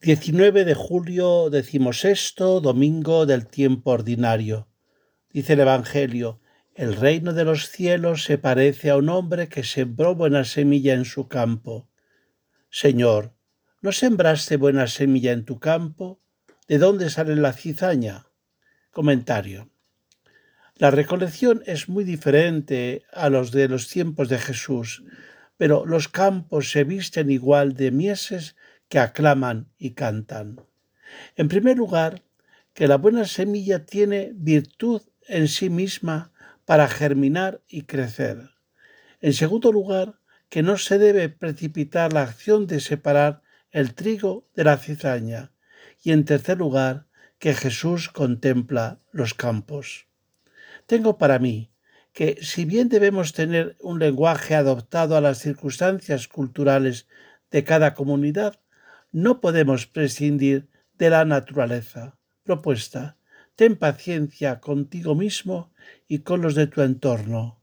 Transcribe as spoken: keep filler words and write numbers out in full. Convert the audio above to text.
diecinueve de julio, decimosexto domingo del tiempo ordinario. Dice el Evangelio: el reino de los cielos se parece a un hombre que sembró buena semilla en su campo. Señor, ¿no sembraste buena semilla en tu campo? ¿De dónde sale la cizaña? Comentario. La recolección es muy diferente a los de los tiempos de Jesús, pero los campos se visten igual de mieses que aclaman y cantan. En primer lugar, que la buena semilla tiene virtud en sí misma para germinar y crecer. En segundo lugar, que no se debe precipitar la acción de separar el trigo de la cizaña. Y en tercer lugar, que Jesús contempla los campos. Tengo para mí que, si bien debemos tener un lenguaje adaptado a las circunstancias culturales de cada comunidad, no podemos prescindir de la naturaleza. Propuesta: ten paciencia contigo mismo y con los de tu entorno.